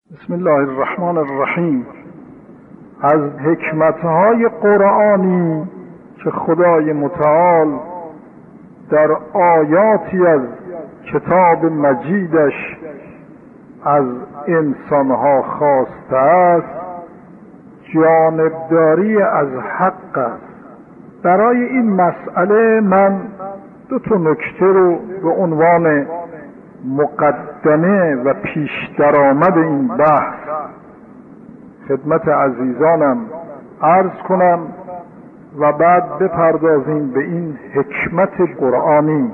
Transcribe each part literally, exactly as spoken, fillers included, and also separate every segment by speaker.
Speaker 1: بسم الله الرحمن الرحیم. از حکمتهای قرآنی که خدای متعال در آیاتی از کتاب مجیدش از انسانها خواسته است، جانبداری از حق است. برای این مسئله من دو تا نکته رو به عنوان مقدمه و پیش درآمد این بحث خدمت عزیزانم عرض کنم و بعد بپردازیم به این حکمت قرآنی.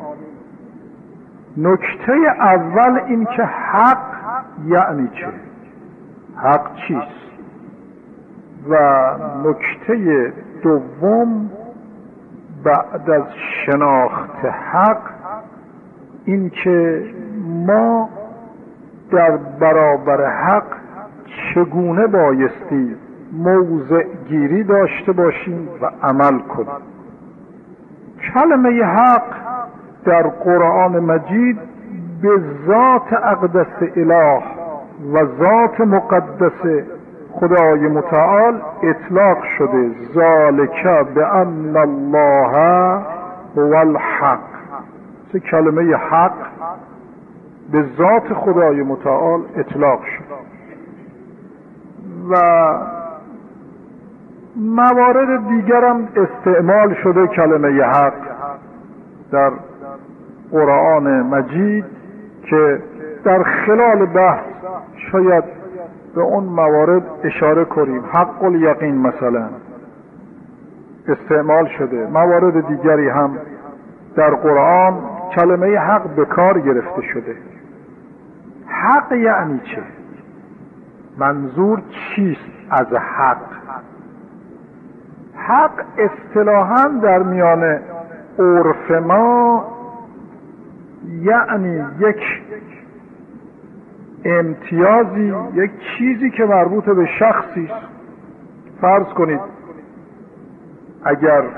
Speaker 1: نکته اول این که حق یعنی چه؟ حق چیست؟ و نکته دوم بعد از شناخت حق این که ما در برابر حق چگونه بایستی موضع گیری داشته باشیم و عمل کنیم. کلمه حق در قرآن مجید به ذات اقدس اله و ذات مقدس خدای متعال اطلاق شده. ذالک بأن الله هو الحق. کلمه حق به ذات خدای متعال اطلاق شد و موارد دیگرم استعمال شده کلمه حق در قرآن مجید که در خلال بحث شاید به اون موارد اشاره کنیم. حق الیقین مثلا استعمال شده. موارد دیگری هم در قرآن کلمه حق به کار گرفته شده. حق یعنی چه؟ منظور چیست از حق؟ حق اصطلاحاً در میان عرف ما یعنی یک امتیازی، یک چیزی که مربوط به شخصی است. فرض کنید اگر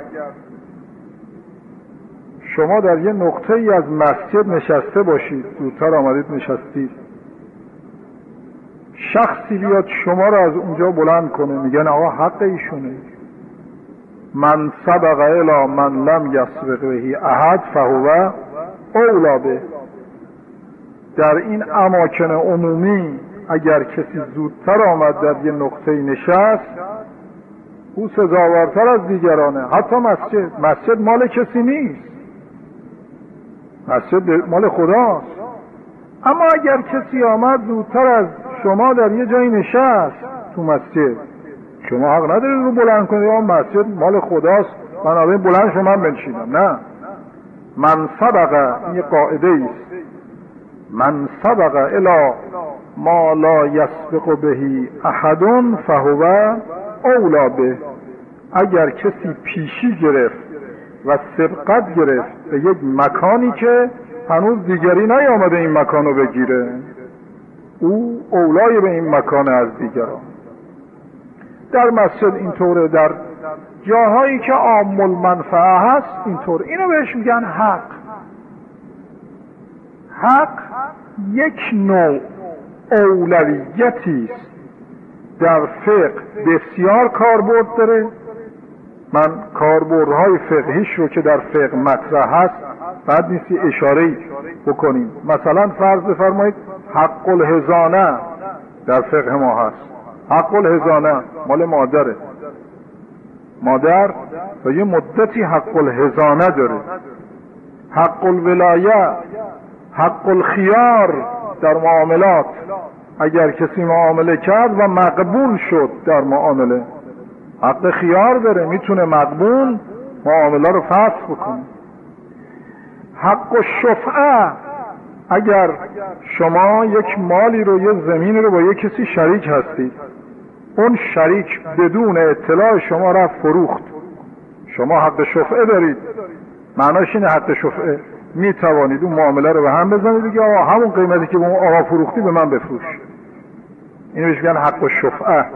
Speaker 1: شما در یه نقطه ای از مسجد نشسته باشید، زودتر آمدید نشستید، شخصی بیاد شما را از اونجا بلند کنه، میگن آقا حق ایشونه. من سبق الی من لم یسبق بهی احد فهو اولی به. در این اماکن عمومی اگر کسی زودتر آمد در یه نقطه نشست، او سزاوارتر از دیگرانه. حتی مسجد مسجد مال کسی نیست، مسجد مال خداست. اما اگر کسی آمد زودتر از شما در یه جایی نشست تو مسجد، شما حق ندارید رو بلند کنید آقا مسجد مال خداست بنابراین بلند شما بنشینم. نه، من سبق، این قاعده است، من سبق الی ما لا یسبق بهی احد فهو اولی به. اگر کسی پیشی گرفت و سبقت گرفت به یک مکانی که هنوز دیگری نیامده این مکانو بگیره، او اولای به این مکان از دیگران. در مسجد اینطوره، در جاهایی که عام المنفعه هست اینطور. اینو بهش میگن حق. حق یک نوع اولویتی است. در فقه بسیار کاربرد داره. من کاربردهای فقهیش رو که در فقه مطرح هست بعد نیستی اشاره‌ای بکنیم. مثلا فرض بفرمایید حق الحضانه در فقه ما هست. حق الحضانه مال مادره. مادر تا یه مدتی حق الحضانه داره. حق الولایه، حق الخیار در معاملات. اگر کسی معامله کرد و مقبول شد در معامله، حق خیار داره، میتونه مقبول معامله رو فسخ بکنه. حق الشفعه، اگر شما یک مالی رو، یه زمین رو با یک کسی شریک هستید، اون شریک بدون اطلاع شما را فروخت، شما حق شفعه دارید. معناش اینه حق شفعه، میتوانید اون معامله رو به هم بزنید دیگه، آقا همون قیمتی که به اون آقا فروختی به من بفروش. اینو بهش میگن حق الشفعه.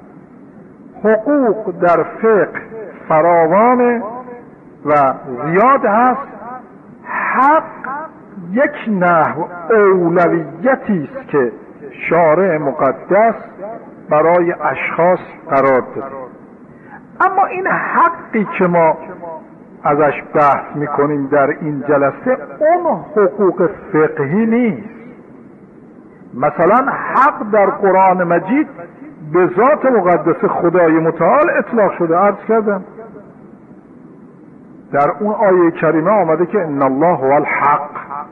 Speaker 1: حقوق در فقه فراوانه و زیاد هست. حق یک نحو اولویتی است که شارع مقدس برای اشخاص قرار داده. اما این حقی که ما ازش بحث میکنیم در این جلسه اون حقوق فقهی نیست. مثلا حق در قرآن مجید به ذات مقدس خدای متعال اطلاق شده. عرض کردم در اون آیه کریمه آمده که ان الله هو الحق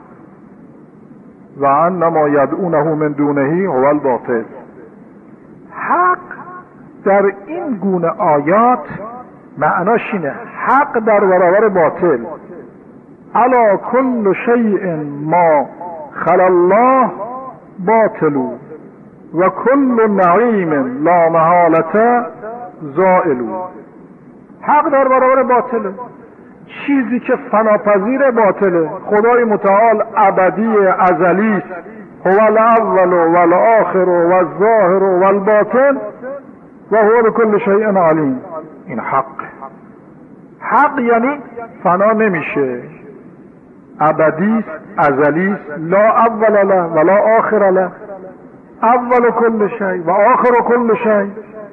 Speaker 1: و ان ما یدعونه من دونه هو الباطل. حق در این گونه آیات معناش اینه حق در برابر باطل. الا کل شیء ما خلا الله باطل و کل نعیم لا محالة زائل. حق در برابر باطله. چیزی که فناپذیر باطله. خدای متعال ابدی ازلی است. هو الاول و الاخر و الظاهر و الباطن و هو بكل شیء علیم. این حق. حق یعنی فنا نمیشه، ابدی است، ازلی است، لا اول له ولا آخر له، اول کل شیء و آخر کل شیء.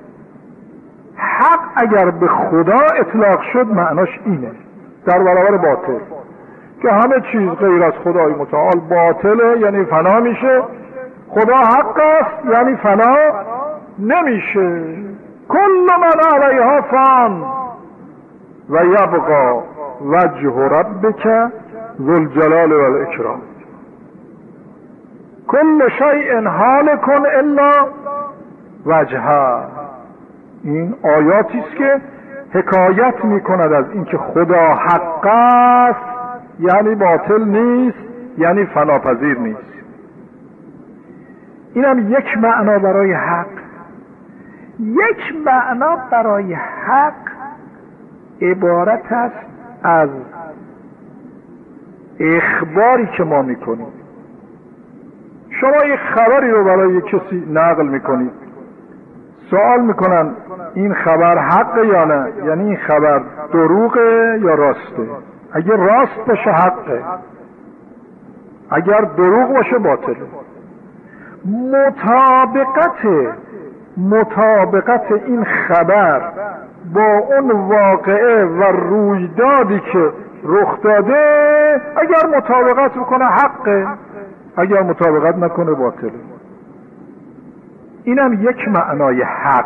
Speaker 1: حق اگر به خدا اطلاق شد معناش اینه در برابر باطل، که همه چیز غیر از خدای متعال باطله یعنی فنا میشه. خدا حق است یعنی فنا نمیشه. کل من علیها فان و یبقى وجه ربک ذو الجلال والاکرام. کل شیء هالک الا وجهه. این آیاتی است که حکایت میکند از اینکه خدا حق است یعنی باطل نیست، یعنی فناپذیر نیست. اینم یک معنا برای حق. یک معنا برای حق عبارت است از اخباری که ما میکنیم. شما یک خبری رو برای کسی نقل میکنید، سوال میکنن این خبر حقه یا نه، یعنی این خبر دروغه یا راسته. اگر راست باشه حقه، اگر دروغ باشه باطله. مطابقت مطابقت این خبر با اون واقعه و رویدادی که رخ داده اگر مطابقت بکنه حقه، اگر مطابقت نکنه باطله. اینم یک معنای حق.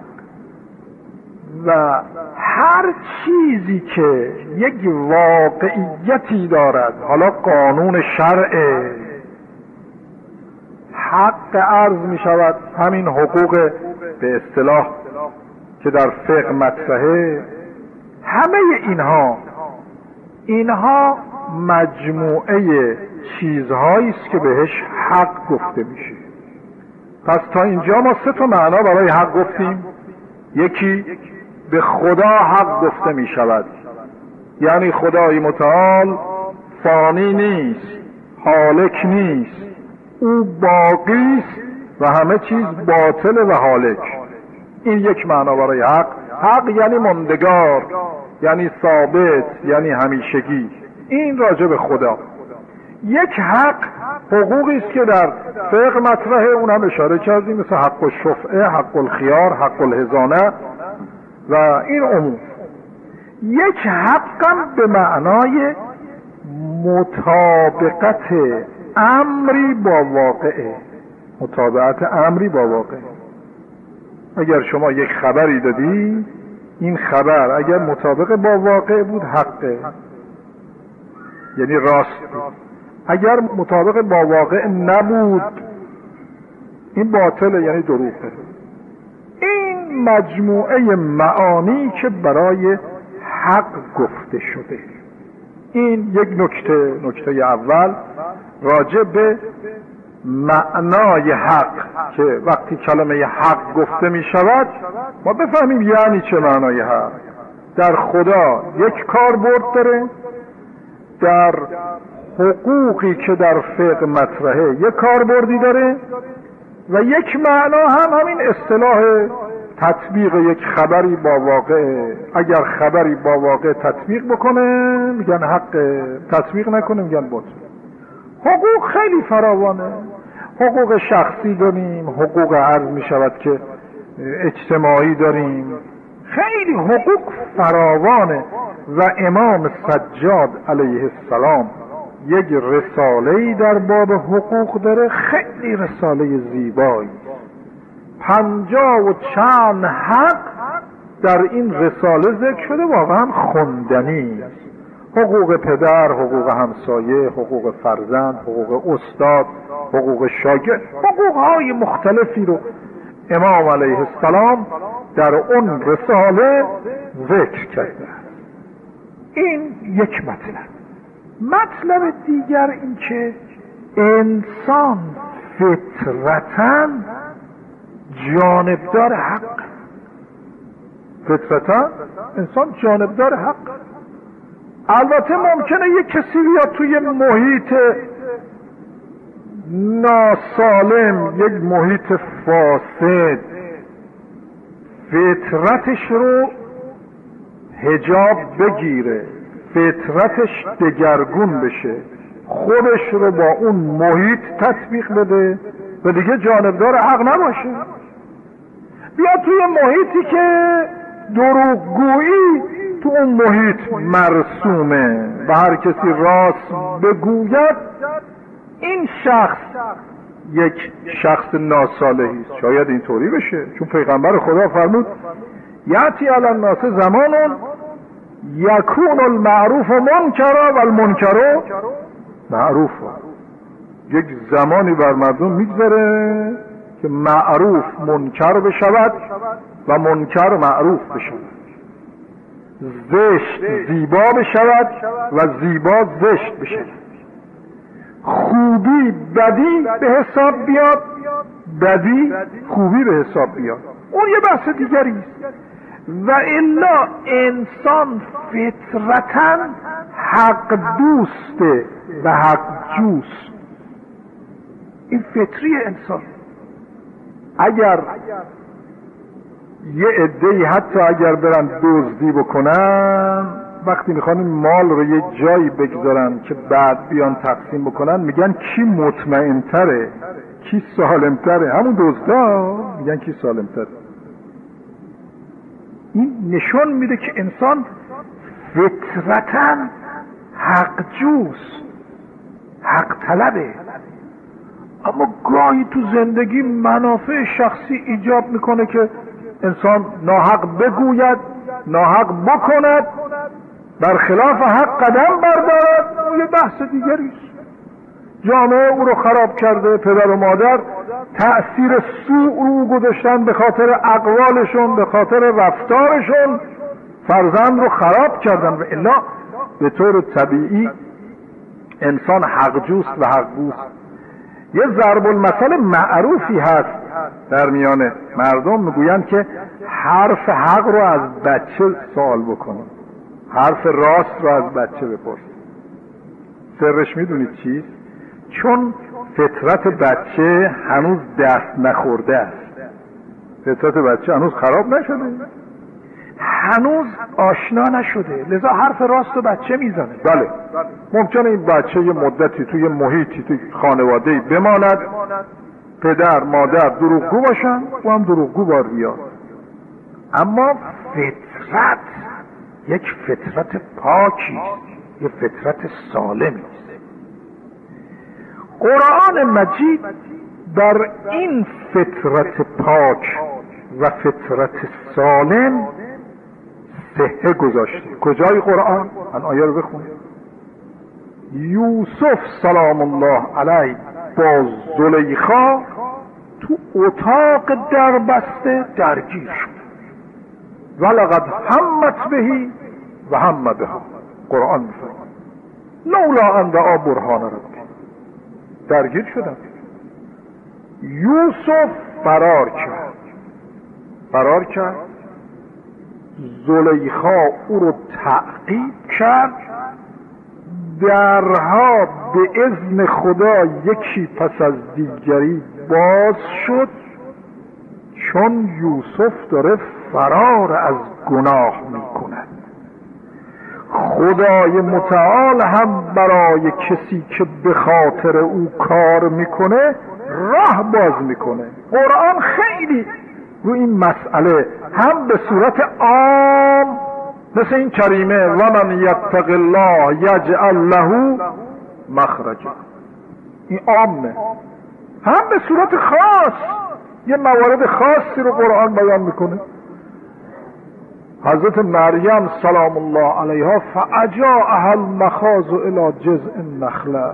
Speaker 1: و هر چیزی که یک واقعیتی دارد، حالا قانون شرعه، حق عرض می شود. همین حقوق به اصطلاح که در فقه مطرحه، همه اینها اینها مجموعه چیزهایی است که بهش حق گفته میشه. پس تا اینجا ما سه تا معنا برای حق گفتیم. یکی به خدا حق گفته می شود، یعنی خدای متعال فانی نیست، هالک نیست، او باقی است و همه چیز باطل و هالک. این یک معنا برای حق. حق یعنی ماندگار، یعنی ثابت، یعنی همیشگی. این راجع به خدا. یک حق حقوقی است که در فقه مطرحه، اون هم اشاره کردیم، مثل حق الشفعه، حق الخیار، حق الحضانه و این عموم. یک حقم به معنای مطابقت امری با واقعه، مطابقت امری با واقعه. اگر شما یک خبری دادی، این خبر اگر مطابق با واقع بود حقه، یعنی راست بود. اگر مطابق با واقع نبود این باطله، یعنی دروغه. این مجموعه معانی که برای حق گفته شده. این یک نکته. نکته اول راجع به معنای حق، که وقتی کلمه حق گفته می شود ما بفهمیم یعنی چه معنای حق. در خدا یک کاربرد داره، در حقوقی که در فقه مطرحه یک کاربردی داره، و یک معنا هم همین اصطلاح تطبیق یک خبری با واقع. اگر خبری با واقع تطبیق بکنه میگن حق، تطبیق نکنه میگن باطل. حقوق خیلی فراوانه. حقوق شخصی داریم، حقوق عرض می شود که اجتماعی داریم، خیلی حقوق فراوانه. و امام سجاد علیه السلام یک رساله‌ای در باب حقوق داره، خیلی رساله زیبایی، پنجاه و چند حق در این رساله ذکر شده، واقعا خوندنی. حقوق پدر، حقوق همسایه، حقوق فرزند، حقوق استاد، حقوق شاگرد، حقوق‌های مختلفی رو امام علیه السلام در اون رساله ذکر کرده. این یک مطلب. مطلب دیگر این که انسان فطرتاً جانبدار حق، فطرتاً انسان جانبدار حق. البته ممکنه یک کسی بیاد توی محیط ناسالم، یک محیط فاسد، فطرتش رو حجاب بگیره، فطرتش دگرگون بشه، خودش رو با اون محیط تطبیق بده و دیگه جانبدار حق نباشه. بیا توی محیطی که دروغگویی تو اون محیط مرسومه و هر کسی راست بگوید، این شخص یک شخص ناصالحی است. شاید اینطوری بشه، چون پیغمبر خدا فرمود یاتی علی الناس زمانون یکون المعروف منکرا و المنکر معروف. یک زمانی بر مردم میگذره که معروف منکر بشود و منکر معروف بشود، زشت زیبا بشود و زیبا زشت بشود، خوبی بدی به حساب بیاد، بدی خوبی به حساب بیاد. اون یه بحث دیگری است. و الا انسان فطرتاً حق دوسته و حق جوست. این فطری انسان. اگر یه عده‌ای حتی اگر برن دزدی بکنن، وقتی میخوان این مال رو یه جایی بگذارن که بعد بیان تقسیم بکنن، میگن کی مطمئن‌تره، کی سالم‌تره. همون دزدا میگن کی سالم‌تره. این نشون میده که انسان فطرتاً حق جوست، حق طلبه. اما گاهی تو زندگی منافع شخصی ایجاب میکنه که انسان ناحق بگوید، ناحق بکند، برخلاف حق قدم بردارد. اون یه بحث دیگری است. جامعه او رو خراب کرده، پدر و مادر تأثیر سوء رو گذاشتن به خاطر اقوالشون، به خاطر رفتارشون، فرزند رو خراب کردن. و الا به طور طبیعی انسان حق جوست و حق گوست. یه ضرب المثل معروفی هست در میان مردم، میگویند که حرف حق رو از بچه سوال بکنید، حرف راست رو از بچه بپرسید. سرش میدونید چیست؟ چون فطرت بچه هنوز دست نخورده است. فطرت بچه هنوز خراب نشده، هنوز آشنا نشده، لذا حرف راست رو بچه میزنه. بله ممکنه این بچه یه مدتی توی محیطی، توی خانواده‌ای بماند، پدر مادر دروغگو باشن و هم دروغگو بار بیاد. اما فطرت یک فطرت پاکی، یک فطرت سالمی است. قرآن مجید در این فطرت پاک و فطرت سالم صحه گذاشته. کجای قرآن؟ من آیه رو بخونید. یوسف سلام الله علیه با زلیخا تو اتاق دربسته درگیر شد. ولقد همت بهی و هم بها. قرآن میفرماید لولا ان دعا برهان ربی. درگیر شدن. یوسف فرار کرد، فرار کرد. زلیخا او رو تعقیب کرد. درها به اذن خدا یکی پس از دیگری باز شد، چون یوسف داره فرار از گناه میکند. خدای متعال هم برای کسی که به خاطر او کار میکنه راه باز میکنه. قرآن خیلی رو این مسئله هم به صورت عام مثل این کریمه و من یتق الله یجعل له مخرجا، این عامه، هم به صورت خاص یه موارد خاصی رو قرآن بیان میکنه. حضرت مریم سلام الله علیها فاجاءها المخاض الى جذع النخله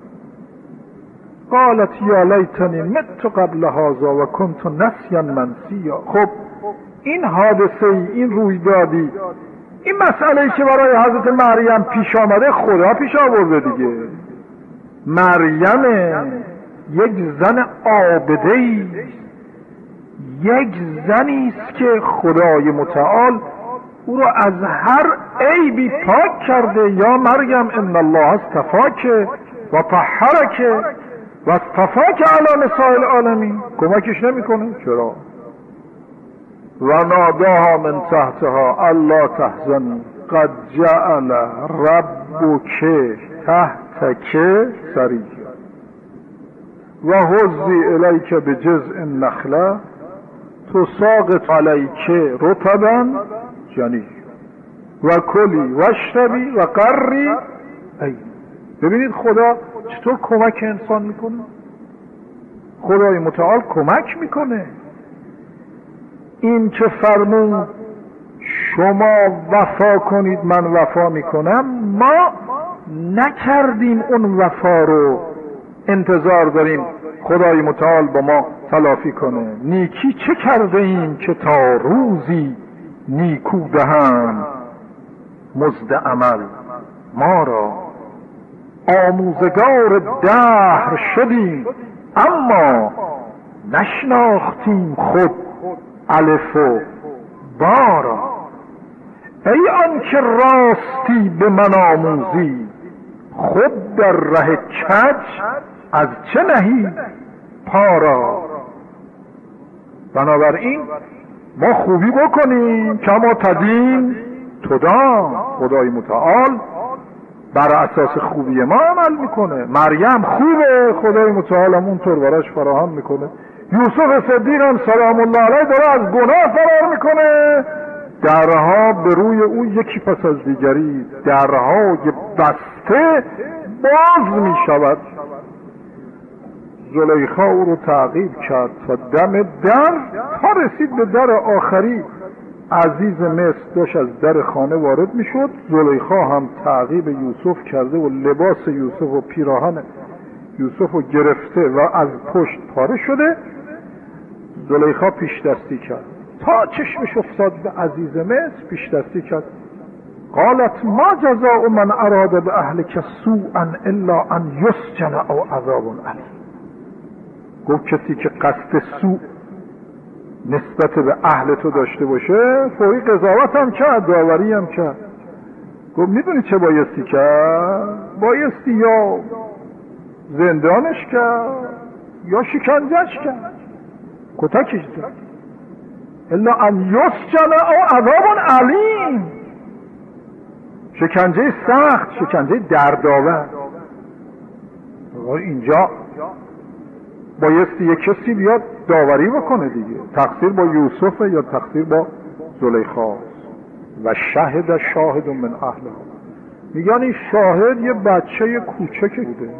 Speaker 1: قالت یا لیتنی مت قبل هذا و کنت نسیا منسیا. خب این حادثه ای، این رویدادی، این مسئله که برای حضرت مریم پیش آمده خدا پیش آورده دیگه. مریم یک زن عابده‌ای، یک زنی است که خدای متعال او را از هر عیبی پاک کرده. یا مریم ان الله اصطفاک و طهرک و اصطفاک علی نساء العالمین. کمکش نمیکنه؟ چرا؟ و ناداها من تحتها الا تحزنی قد جعل ربک تحتک سریا و هزی الیک بجذع النخله تساقط علیک رطبا جنی و کلی و اشربی و قری ای. ببینید خدا چطور کمک انسان میکنه. خدای متعال کمک میکنه. این که فرمون شما وفا کنید من وفا میکنم، ما نکردیم اون وفا رو، انتظار داریم خدای متعال با ما تلافی کنه. نیکی چه کرده ایم که تا روزی نیکو دهند مزد عمل ما را. آموزگار دهر شدیم اما نشناختیم خود الف و با را. ای آن که راستی به من آموزی خود در ره کج از چه نهی پا را. بنابراین ما خوبی بکنیم کما تدین تدان. خدای متعال بر اساس خوبی ما عمل میکنه. مریم خوبه، خدای متعال هم اونطور براش فراهم میکنه. یوسف صدیق هم سلام الله علیه داره از گناه فرار میکنه. درها به روی او یکی پس از دیگری درهای بسته باز میشود. زلیخا او رو تعقیب کرد تا دم در تا رسید به در آخری. عزیز مصر داشت از در خانه وارد میشد. زلیخا هم تعقیب یوسف کرده و لباس یوسف و پیراهن یوسف رو گرفته و از پشت پاره شده. زلیخا پیش دستی کرد تا چشمش افتاد به عزیز مصر، پیش دستی کرد. قالت ما جزاء من اراد به اهلک سوءا الا ان یسجن او عذاب علیم. گفت کسی که قصد سوء نسبت به اهل تو داشته باشه فوری قضاوت هم کرد، داوری هم کرد. گفت میدونی چه بایستی کرد؟ بایستی یا زندانش کرد یا شکنجهش کرد، کتکش زد. الا ان یسجن او عذاب علیم، شکنجه سخت، شکنجه دردآور. اینجا بایستی یک کسی بیاد داوری بکنه دیگه. تقصیر با یوسف یا تقصیر با زلیخا؟ و شاهد شاهد من اهلها. میگن این شاهد یه بچه کوچک بوده،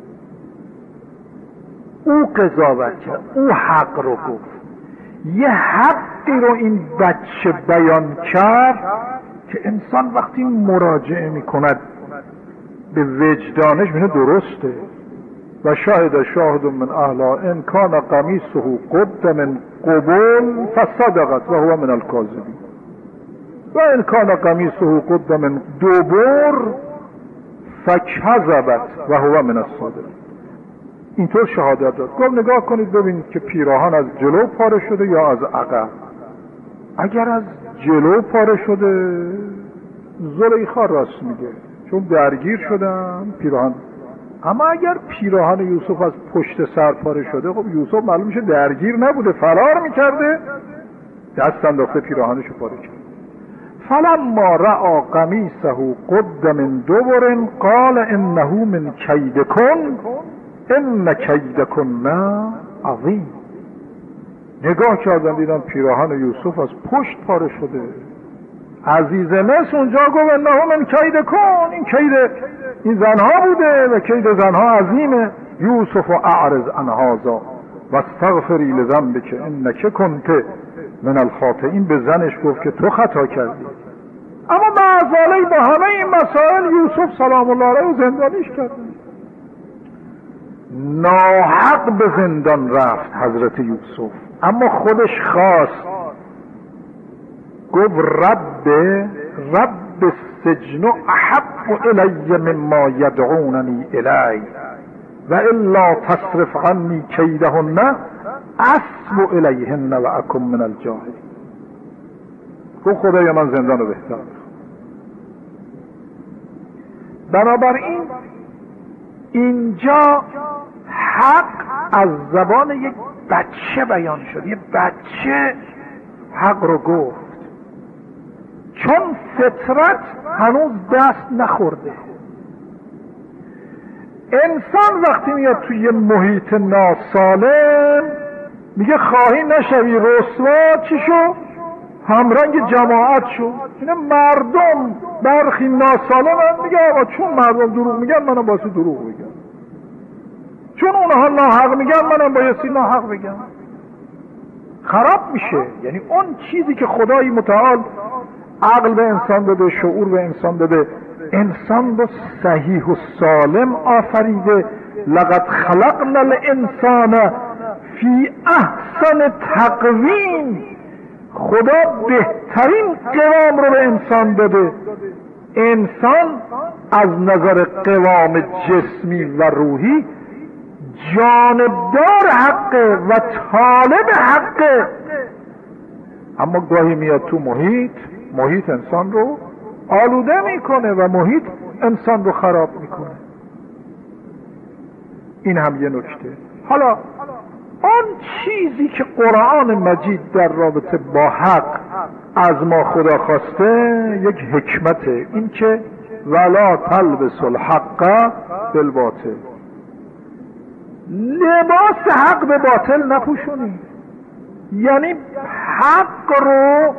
Speaker 1: او قضاوت کرد، او حق رو گفت. یه حقی رو این بچه بیان کرد که انسان وقتی مراجعه میکند به وجدانش میونه درسته. و شاهد شاهد من اهلها ان کان قمیصه قد من قبل فصدقت و هو من الکاذبین و ان کان قمیصه قد من دبر فکذبت و هو من الصادقین. اینطور شهادت داد. گفت نگاه کنید ببینید که پیراهن از جلو پاره شده یا از عقب. اگر از جلو پاره شده زلیخا راست میگه چون درگیر شدن پیراهن. اما اگر پیراهن یوسف از پشت سر پاره شده، خب یوسف معلوم میشه درگیر نبوده، فرار میکرده، دست انداخته پیراهنشو پاره کرد. فلما رأى قمیصه قد من دبر قال انه من کیدکن ان کیدکن عظیم. نگاه کردن دیدن پیراهن یوسف از پشت پاره شده. عزیز مصر اونجا گفت انه من کیدکن، این کید این زنها بوده و کید زنها عظیمه. یوسف اعرض عن هذا واستغفری لذنبک انک کنت من الخاطئین. به زنش گفت که تو خطا کردی. اما معذالی با همه این مسائل یوسف سلام الله علیه زندانیش کردن. ناحق به زندان رفت حضرت یوسف، اما خودش خواست. گفت رب رب السجن احب الی مما یدعوننی الی و الا تصرف عنی کیدهن اصب الیهن و اکن من الجاهلین. گفت خدایا من زندان رو بهتر. بنابراین اینجا حق از زبان یک بچه بیان شد. یک بچه حق رو گفت چون فطرت هنوز دست نخورده. انسان وقتی میاد توی محیط ناسالم میگه خواهی نشوی رسوا چی شو؟ همرنگ جماعت شو. اینه مردم برخی ناسالم هم میگه آقا چون مردم دروغ میگن منم بایستی دروغ بگم، چون اونها ناحق میگن منم بایستی ناحق بگم. خراب میشه. یعنی اون چیزی که خدای متعال عقل به انسان داده، شعور به انسان داده، انسان رو صحیح و سالم آفریده. لقد خلقنا الانسان فی احسن تقویم. خدا بهترین قوام رو به انسان داده. انسان از نظر قوام جسمی و روحی جانبدار حقه و طالب حقه، اما گاهی میاد تو محیط محیط انسان رو آلوده میکنه و محیط انسان رو خراب میکنه. این هم یه نکته. حالا آن چیزی که قرآن مجید در رابطه با حق از ما خدا خواسته یک حکمته، این که ولا تلبسوا الحق بالباطل. لباس حق به باطل نپوشونید. یعنی حق رو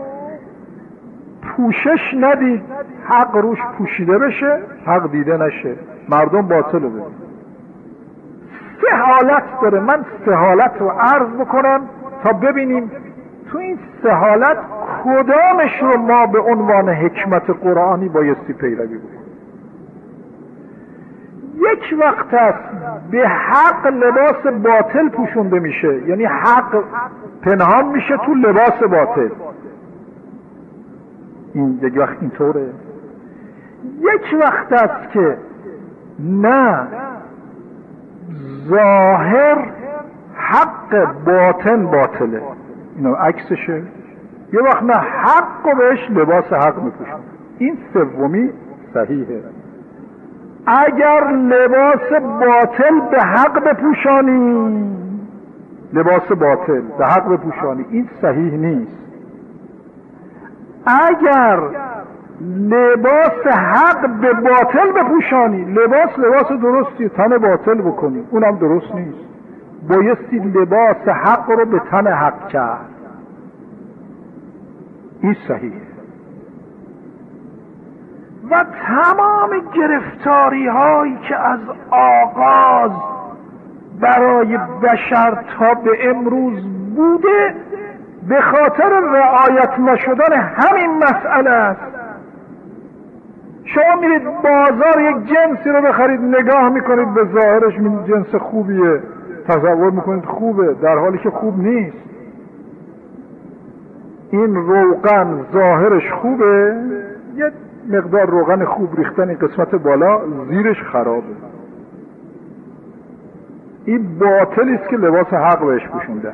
Speaker 1: پوشش ندید، حق روش پوشیده بشه، حق دیده نشه، مردم باطل رو ببینن. سه حالت داره. من سه حالت رو عرض بکنم تا ببینیم تو این سه حالت کدامش رو ما به عنوان حکمت قرآنی بایستی پیروی بکنیم. یک وقت است به حق لباس باطل پوشونده میشه، یعنی حق پنهان میشه تو لباس باطل. این یک وقت اینطوره. یک وقت است که نه، ظاهر حق باطن باطله، اینو عکسشه. یه وقت نه، حق و بهش لباس حق میپوشن. این سومی صحیحه. اگر لباس باطل به حق بپوشانی، لباس باطل به حق بپوشانی، این صحیح نیست. اگر لباس حق به باطل بپوشانی، لباس لباس درستی تن باطل بکنی، اونم درست نیست. بایستی لباس حق رو به تن حق کرد، این صحیحه. و تمام گرفتاری هایی که از آغاز برای بشر تا به امروز بوده به خاطر رعایت نشدن همین مسئله است. شما میرید بازار یک جنسی رو بخرید، نگاه میکنید به ظاهرش این جنس خوبیه، تصور میکنید خوبه، در حالی که خوب نیست. این روغن ظاهرش خوبه، یه مقدار روغن خوب ریختن این قسمت بالا، زیرش خرابه. این باطلی است که لباس حق بهش پوشونده،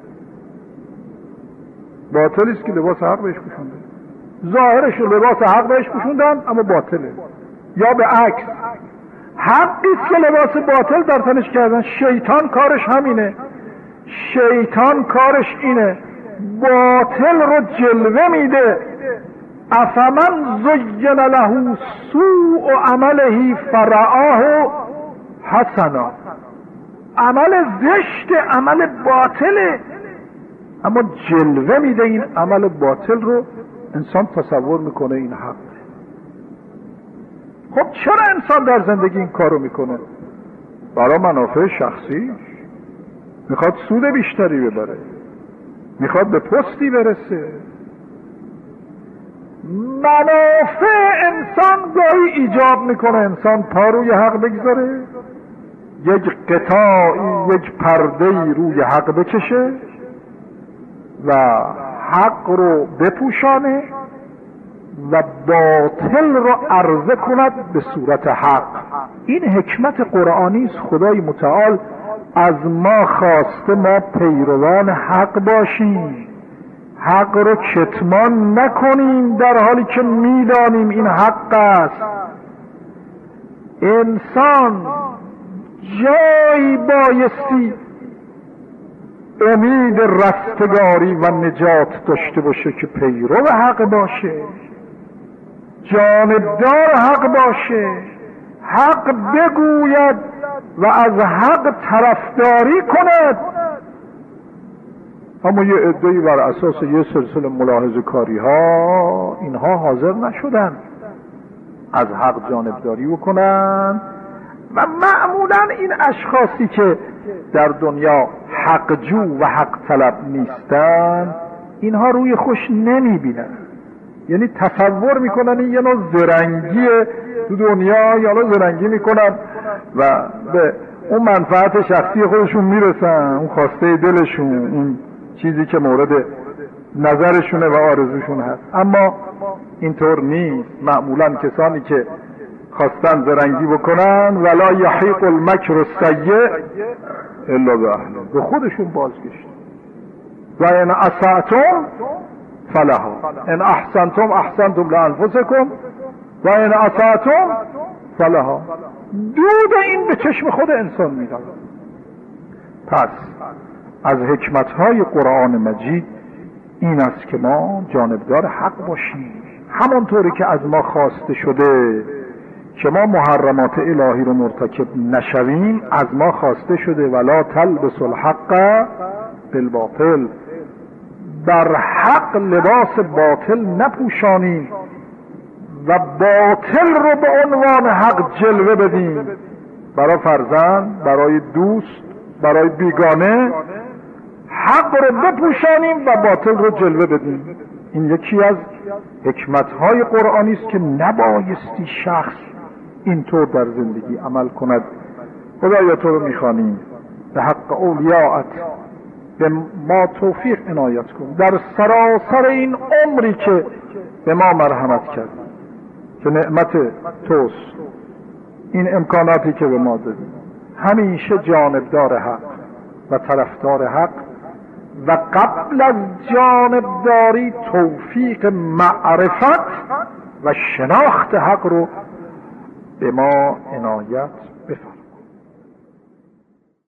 Speaker 1: باطلی است که لباس حق بهش پوشونده. ظاهرش رو لباس حق بهش پوشوندن اما باطله. یا به عکس، حقی است که لباس باطل در تنش کردن. شیطان کارش همینه، شیطان کارش اینه، باطل رو جلوه میده. افمن زین له سوء عمله فرآه حسنا. عمل زشت، عمل باطله، اما جلوه میده این عمل باطل رو، انسان تصور میکنه این حق. خب چرا انسان در زندگی این کارو میکنه؟ برای منافع شخصی، میخواد سود بیشتری ببره، میخواد به پستی برسه. منافع انسان گاهی ایجاب میکنه انسان پا روی حق بگذاره، یک قطاعی، یک پرده‌ای روی حق بکشه و حق رو بپوشانه و باطل رو عرضه کند به صورت حق. این حکمت قرآنی است. خدای متعال از ما خواسته ما پیروان حق باشیم، حق رو کتمان نکنیم در حالی که میدانیم این حق است. انسان جایی بایستی امید رستگاری و نجات داشته باشه که پیرو حق باشه، جانبدار حق باشه، حق بگوید و از حق طرفداری کند. اما یه عده‌ای بر اساس یه سلسله ملاحظه کاری ها اینها حاضر نشدن از حق جانبداری بکنن و معمولا این اشخاصی که در دنیا حق جو و حق طلب نیستن اینها روی خوش نمیبینن، یعنی تصور میکنن این یه نوع زرنگیه تو دنیا، یا زرنگی میکنن و به اون منفعت شخصی خودشون میرسن، اون خواسته دلشون، اون چیزی که مورد نظرشونه و آرزوشون هست. اما اینطور نیست. معمولا کسانی که خواستن زرنگی بکنن ولا یحیق المکر السیء الا به اهله، به خودشون بازگشت. و ان اسأتم فلها ان احسنتم احسنتم لانفسکم و ان اسأتم فلها. دود این به چشم خود انسان میاد. پس از حکمتهای قرآن مجید این است که ما جانبدار حق باشیم، همانطوری که از ما خواسته شده که ما محرمات الهی رو مرتکب نشویم، از ما خواسته شده ولا تلبسوا الحق بالباطل، بر حق لباس باطل نپوشانیم و باطل رو به عنوان حق جلوه بدیم، برای فرزند، برای دوست، برای بیگانه حق رو بپوشانیم و باطل رو جلوه بدیم. این یکی از حکمتهای قرآنی است که نبایستی شخص اینطور در زندگی عمل کند. خدایا تو رو میخوانیم به حق اولیاءت به ما توفیق عنایت کن در سراسر این عمری که به ما مرحمت کرد، که نعمت توست، این امکاناتی که به ما دادی، همیشه جانبدار حق و طرفدار حق و قبل از جانبداری توفیق معرفت و شناخت حق رو به ما عنایت بفرما.